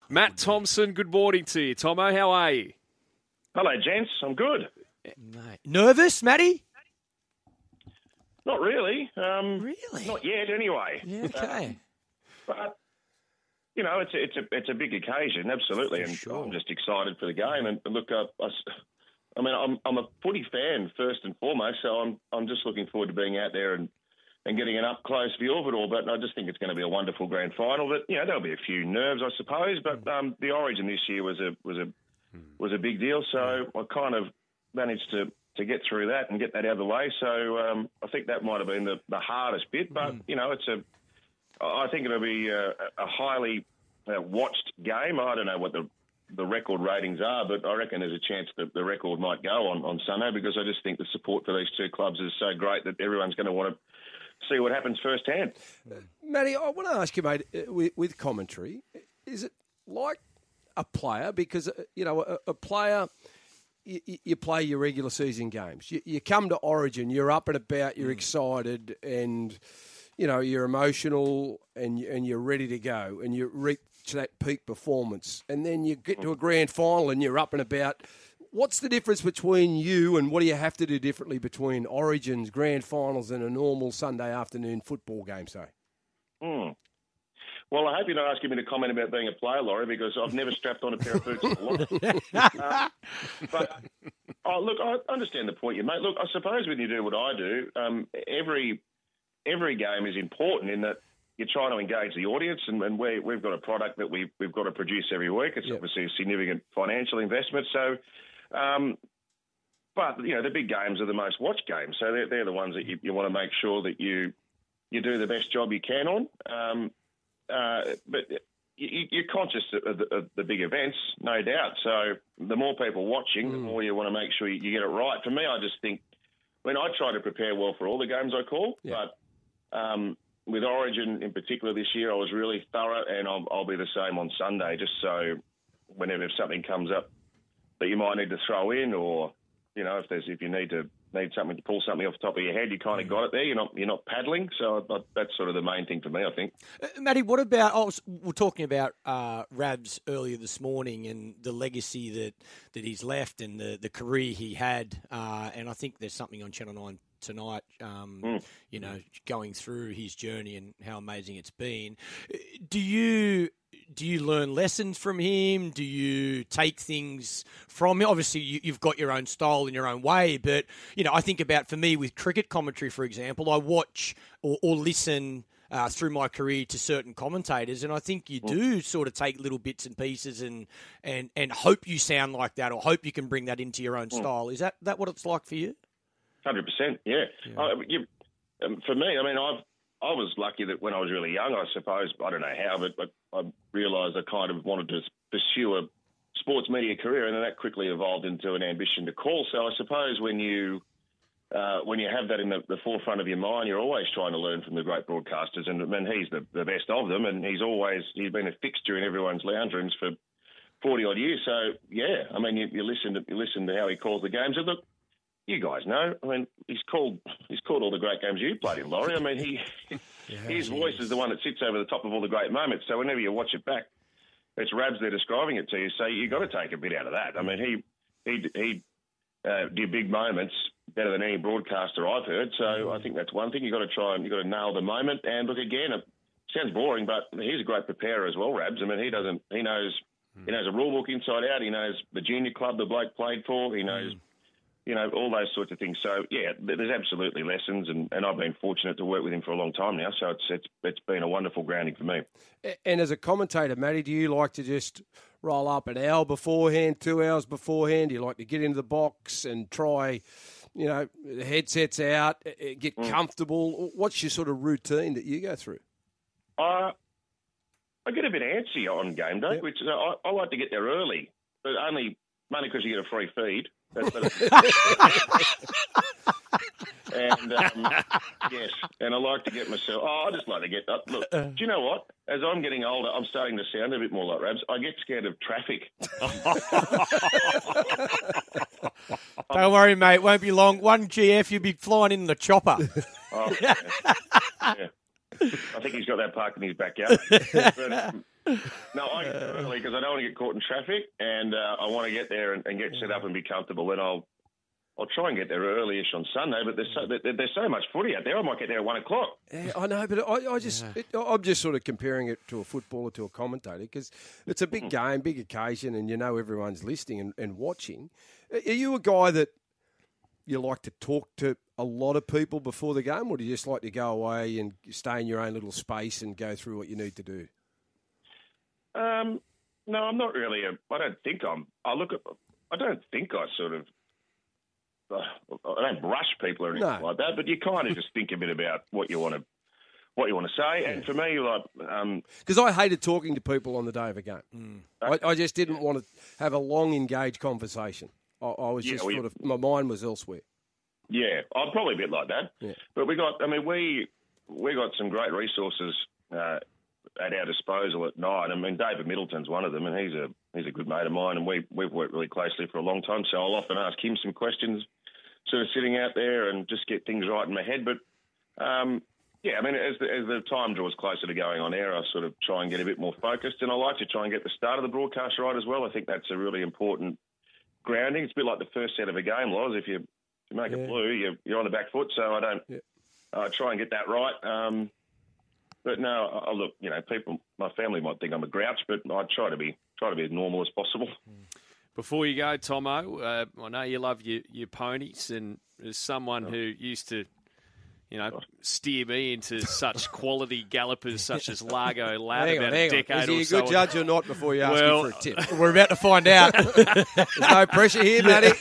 Matt Thompson, good morning to you. Tomo, how are you? Hello, gents. I'm good. Mate. Nervous, Matty? Not really. Really? Not yet, anyway. Yeah, okay. But you know, it's a big occasion, absolutely, and Sure. I'm just excited for the game. And look, I'm a footy fan first and foremost, so I'm just looking forward to being out there and getting an up close view of it all. But I just think it's going to be a wonderful grand final. But you know, there'll be a few nerves, I suppose. But the Origin this year was a big deal, so I kind of managed to get through that and get that out of the way. So I think that might have been the hardest bit. But you know, I think it'll be a highly watched game. I don't know what the record ratings are, but I reckon there's a chance that the record might go on Sunday, because I just think the support for these two clubs is so great that everyone's going to want to see what happens firsthand. Matty, I want to ask you, mate, with commentary, is it like a player? Because, you know, a player, you play your regular season games. You come to Origin, you're up and about, you're excited, and, you know, you're emotional and you're ready to go, and you reach that peak performance. And then you get to a grand final and you're up and about. What's the difference between you, and what do you have to do differently between Origins, grand finals, and a normal Sunday afternoon football game, say? Well, I hope you're not asking me to comment about being a player, Laurie, because I've never strapped on a pair of boots in my life. But look, I understand the point you make. Look, I suppose when you do what I do, every game is important in that you're trying to engage the audience, and we've got a product that we've got to produce every week. It's obviously a significant financial investment. So, but you know, the big games are the most watched games, so they're the ones that you want to make sure that you do the best job you can on. But you're conscious of the big events, no doubt. So the more people watching, the more you want to make sure you get it right. For me, I just think, I try to prepare well for all the games I call, but with Origin in particular this year, I was really thorough, and I'll be the same on Sunday, just so whenever something comes up that you might need to throw in, or you know, if you need something to pull something off the top of your head, you kind of got it there. You're not paddling. So that's sort of the main thing for me, I think. Matty, what about? We're talking about Rabs earlier this morning and the legacy that he's left and the career he had, and I think there's something on Channel 9 tonight, you know, going through his journey and how amazing it's been. Do you learn lessons from him? Do you take things from him? Obviously, you've got your own style in your own way, but, you know, I think about, for me, with cricket commentary, for example, I watch or listen through my career to certain commentators, and I think you do sort of take little bits and pieces and hope you sound like that, or hope you can bring that into your own style. Is that what it's like for you? 100%, yeah. For me, I was lucky that when I was really young, I suppose, I don't know how, but I realised I kind of wanted to pursue a sports media career, and then that quickly evolved into an ambition to call. So I suppose when you have that in the forefront of your mind, you're always trying to learn from the great broadcasters, and he's the best of them, and he's been a fixture in everyone's lounge rooms for 40-odd years. So, yeah, you listen to how he calls the games, and look, you guys know. He's called all the great games you played in, Laurie. His voice is the one that sits over the top of all the great moments. So whenever you watch it back, it's Rabs there describing it to you. So you got to take a bit out of that. He did big moments better than any broadcaster I've heard. So I think that's one thing. You got to nail the moment. And look, again, it sounds boring, but he's a great preparer as well, Rabs. He knows a rule book inside out. He knows the junior club the bloke played for. He knows. You know, all those sorts of things. So, yeah, there's absolutely lessons, and I've been fortunate to work with him for a long time now, so it's been a wonderful grounding for me. And as a commentator, Matty, do you like to just roll up an hour beforehand, 2 hours beforehand? Do you like to get into the box and try, you know, the headsets out, get comfortable? What's your sort of routine that you go through? I get a bit antsy on game day, which I like to get there early, but only because you get a free feed. And yes, and I like to get myself. I just like to get up. Look, do you know what? As I'm getting older, I'm starting to sound a bit more like Rabs. I get scared of traffic. Don't worry, mate. Won't be long. 1 GF, you'll be flying in the chopper. Oh, yeah. I think he's got that parked in his backyard. But, No, I get there early because I don't want to get caught in traffic, and I want to get there and get set up and be comfortable. And I'll try and get there early-ish on Sunday, but there's so much footy out there. I might get there at 1 o'clock. Yeah, I know, but I'm just sort of comparing it to a footballer, to a commentator, because it's a big game, big occasion, and you know everyone's listening and watching. Are you a guy that you like to talk to a lot of people before the game, or do you just like to go away and stay in your own little space and go through what you need to do? No, I'm not really. I don't think I sort of. I don't brush people or anything like that, but you kind of just think a bit about what you want to say. And for me, because I hated talking to people on the day of a game. I just didn't want to have a long, engaged conversation. I was my mind was elsewhere. Yeah, I'm probably a bit like that. Yeah. But we got some great resources at our disposal at night. I mean, David Middleton's one of them, and he's a good mate of mine, and we've worked really closely for a long time. So I'll often ask him some questions, sort of sitting out there and just get things right in my head. But I mean, as the time draws closer to going on air, I sort of try and get a bit more focused, and I like to try and get the start of the broadcast right as well. I think that's a really important grounding. It's a bit like the first set of a game, Loz. If you make it blue, you're on the back foot. So I try and get that right. But no, I look, people, my family might think I'm a grouch, but I try to be as normal as possible. Before you go, Tomo, I know you love your ponies, and as someone who used to, steer me into such quality gallopers such as Largo Lab about a decade or so. Is he a good judge or not before you ask him for a tip? We're about to find out. There's no pressure here, Matty.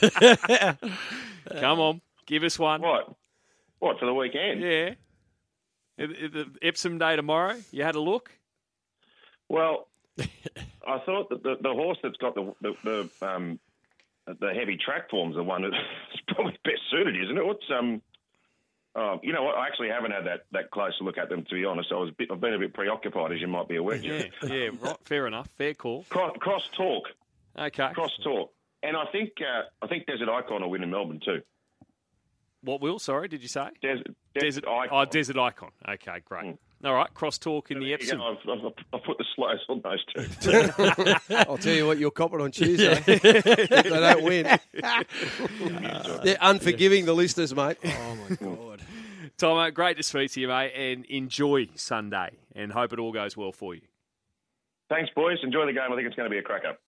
Come on, give us one. What, for the weekend? Yeah. The Epsom Day tomorrow, you had a look? Well, I thought that the horse that's got the heavy track form's the one that's probably best suited, isn't it? What's you know what? I actually haven't had that close look at them, to be honest. I've been a bit preoccupied, as you might be aware. Yeah, right. Fair enough. Fair call. Cross Talk. Okay. Cross Talk, and I think Desert Icon will win in Melbourne too. What will? Sorry, did you say? Desert Icon. Oh, Desert Icon. Okay, great. All right, cross talk in the Epsom. I've put the slows on those two. I'll tell you what, you'll cop it on Tuesday. If they don't win. They're unforgiving, the listeners, mate. Oh, my God. Tomo, great to speak to you, mate, and enjoy Sunday, and hope it all goes well for you. Thanks, boys. Enjoy the game. I think it's going to be a cracker.